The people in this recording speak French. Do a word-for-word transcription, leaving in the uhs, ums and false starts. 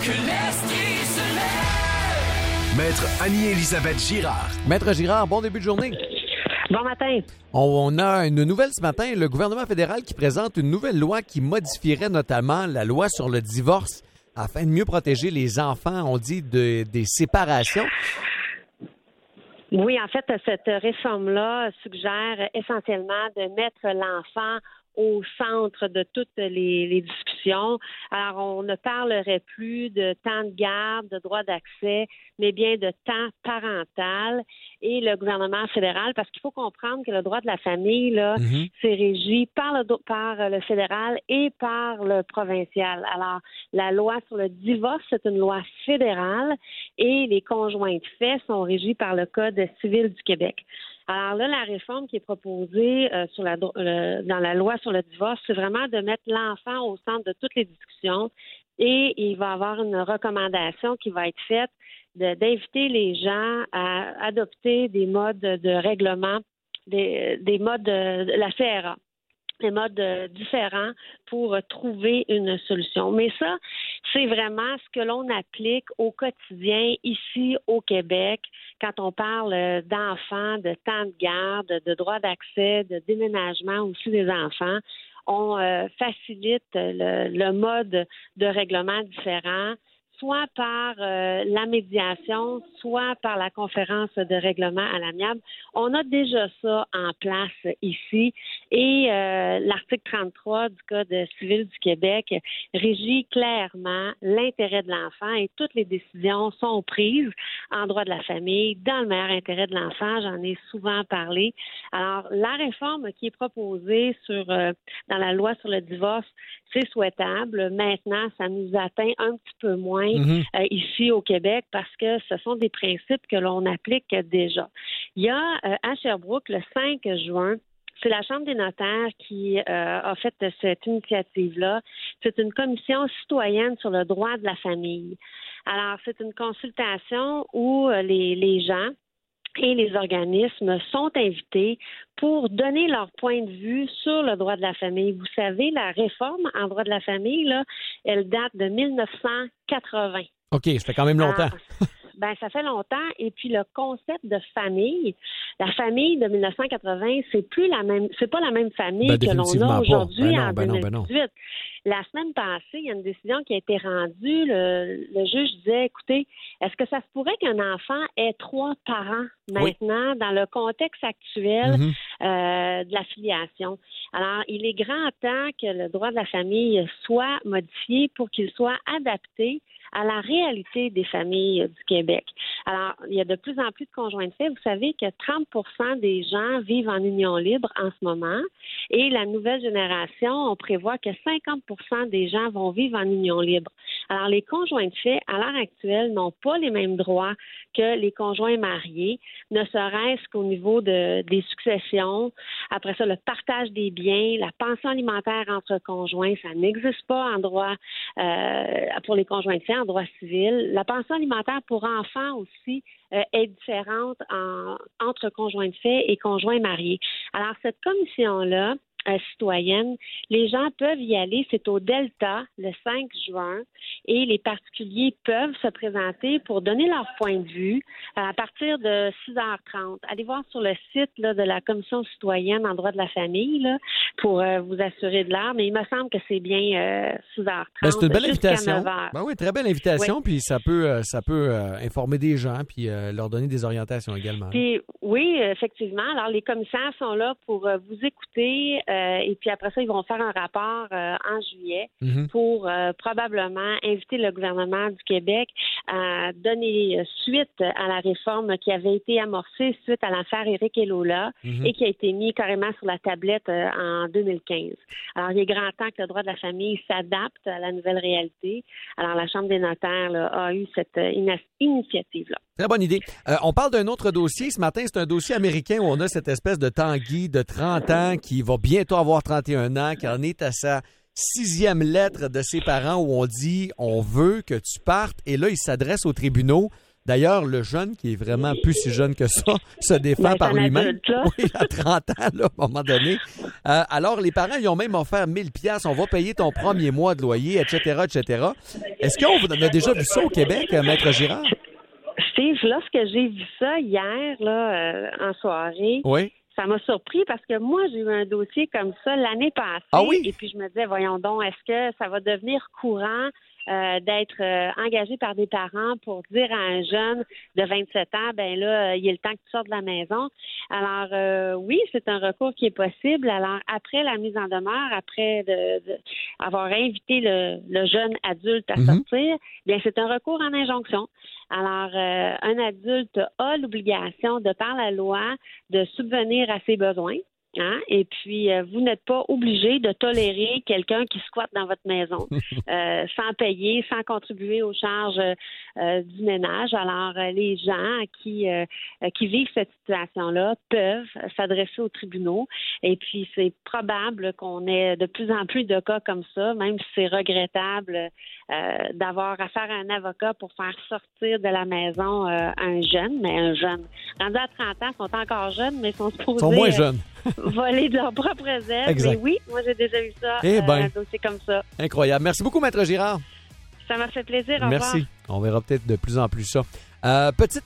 que l'Estrie se lève. Maître Annie-Élisabeth Girard. Maître Girard, bon début de journée. Bon matin. On, on a une nouvelle ce matin, le gouvernement fédéral qui présente une nouvelle loi qui modifierait notamment la loi sur le divorce afin de mieux protéger les enfants, on dit, de, des séparations. Oui, en fait, cette réforme-là suggère essentiellement de mettre l'enfant au centre de toutes les, les discussions. Alors, on ne parlerait plus de temps de garde, de droit d'accès, mais bien de temps parental. Et le gouvernement fédéral, parce qu'il faut comprendre que le droit de la famille, là, mm-hmm. c'est régi par le, par le fédéral et par le provincial. Alors, la loi sur le divorce, c'est une loi fédérale et les conjoints de fait sont régis par le Code civil du Québec. Alors là, la réforme qui est proposée euh, sur la, euh, dans la loi sur le divorce, c'est vraiment de mettre l'enfant au centre de toutes les discussions et il va y avoir une recommandation qui va être faite de, d'inviter les gens à adopter des modes de règlement, des, des modes de, de la C R A. Des modes euh, différents pour trouver une solution. Mais ça, c'est vraiment ce que l'on applique au quotidien ici au Québec quand on parle d'enfants, de temps de garde, de droit d'accès, de déménagement aussi des enfants. On euh, facilite le, le mode de règlement différent, soit par euh, la médiation, soit par la conférence de règlement à l'amiable. On a déjà ça en place ici et euh, l'article trente-trois du Code civil du Québec régit clairement l'intérêt de l'enfant et toutes les décisions sont prises en droit de la famille dans le meilleur intérêt de l'enfant. J'en ai souvent parlé. Alors, la réforme qui est proposée sur euh, dans la loi sur le divorce, c'est souhaitable. Maintenant, ça nous atteint un petit peu moins mm-hmm. euh, ici au Québec parce que ce sont des principes que l'on applique déjà. Il y a euh, à Sherbrooke, le cinq juin, c'est la Chambre des notaires qui euh, a fait cette initiative-là. C'est une commission citoyenne sur le droit de la famille. Alors, c'est une consultation où euh, les, les gens et les organismes sont invités pour donner leur point de vue sur le droit de la famille. Vous savez, la réforme en droit de la famille, là, elle date de dix-neuf cent quatre-vingts. OK, ça fait quand même longtemps. Ah, ben, ça fait longtemps. Et puis, le concept de famille, la famille de dix-neuf cent quatre-vingts, c'est plus la même, c'est pas la même famille ben, que l'on a aujourd'hui ben non, en ben deux mille dix-huit. non, ben non. La semaine passée, il y a une décision qui a été rendue. Le, le juge disait, écoutez, est-ce que ça se pourrait qu'un enfant ait trois parents maintenant oui. dans le contexte actuel mm-hmm. euh, de la filiation? Alors, il est grand temps que le droit de la famille soit modifié pour qu'il soit adapté à la réalité des familles du Québec. Alors, il y a de plus en plus de conjoints de fait. Vous savez que trente pour cent des gens vivent en union libre en ce moment et la nouvelle génération, on prévoit que cinquante pour cent des gens vont vivre en union libre. Alors, les conjoints de fait, à l'heure actuelle, n'ont pas les mêmes droits que les conjoints mariés, ne serait-ce qu'au niveau de, des successions. Après ça, le partage des biens, la pension alimentaire entre conjoints, ça n'existe pas en droit euh, pour les conjoints de fait, en droit civil. La pension alimentaire pour enfants aussi euh, est différente en, entre conjoints de fait et conjoints mariés. Alors, cette commission-là, Euh, citoyenne. Les gens peuvent y aller. C'est au Delta le cinq juin et les particuliers peuvent se présenter pour donner leur point de vue à partir de six heures trente. Allez voir sur le site là, de la Commission citoyenne en droit de la famille là, pour euh, vous assurer de l'heure, mais il me semble que c'est bien euh, six heures trente. Ben, c'est une belle invitation. neuf heures. Ben oui, très belle invitation, oui. Puis ça peut, euh, ça peut euh, informer des gens puis euh, leur donner des orientations également. Puis, oui, effectivement. Alors, les commissaires sont là pour euh, vous écouter euh, et puis après ça, ils vont faire un rapport euh, en juillet mm-hmm. pour euh, probablement inviter le gouvernement du Québec à donner suite à la réforme qui avait été amorcée suite à l'affaire Éric et Lola mm-hmm. et qui a été mis carrément sur la tablette euh, en deux mille quinze. Alors, il est grand temps que le droit de la famille s'adapte à la nouvelle réalité. Alors, la Chambre des notaires là, a eu cette euh, in- initiative-là. Très bonne idée. Euh, on parle d'un autre dossier. Ce matin, c'est un dossier américain où on a cette espèce de Tanguy de trente ans qui va bientôt avoir trente et un ans, qui en est à sa sixième lettre de ses parents où on dit « on veut que tu partes ». Et là, il s'adresse aux tribunaux D'ailleurs, le jeune, qui est vraiment plus si jeune que ça, se défend Ben, par c'est un lui-même. adulte, là. Oui, à trente ans, là, à un moment donné. Euh, alors, les parents, ils ont même offert mille piastres. On va payer ton premier mois de loyer, et cetera, et cetera. Est-ce qu'on a déjà vu ça au Québec, Maître Girard? Steve, lorsque j'ai vu ça hier, là, euh, en soirée, Oui. ça m'a surpris parce que moi, j'ai eu un dossier comme ça l'année passée. Ah oui? Et puis, je me disais, voyons donc, est-ce que ça va devenir courant euh, d'être euh, engagé par des parents pour dire à un jeune de vingt-sept ans, ben là, il est le temps que tu sortes de la maison. Alors, euh, oui, c'est un recours qui est possible. Alors, après la mise en demeure, après de, de avoir invité le, le jeune adulte à Mm-hmm. sortir, bien, c'est un recours en injonction. Alors, euh, un adulte a l'obligation, de par la loi, de subvenir à ses besoins. Hein? Et puis, euh, vous n'êtes pas obligé de tolérer quelqu'un qui squatte dans votre maison euh, sans payer, sans contribuer aux charges euh, du ménage. Alors, euh, les gens qui, euh, qui vivent cette situation-là peuvent s'adresser aux tribunaux. Et puis, c'est probable qu'on ait de plus en plus de cas comme ça, même si c'est regrettable euh, d'avoir affaire à un avocat pour faire sortir de la maison euh, un jeune, mais un jeune. Rendus à trente ans, ils sont encore jeunes, mais ils sont supposés... Ils sont moins jeunes. voler de leurs propres ailes. Exact. Mais oui, moi, j'ai déjà eu ça. Eh ben. euh, un dossier comme ça. Incroyable. Merci beaucoup, Maître Girard. Ça m'a fait plaisir. Au Merci. revoir. On verra peut-être de plus en plus ça. Euh, petite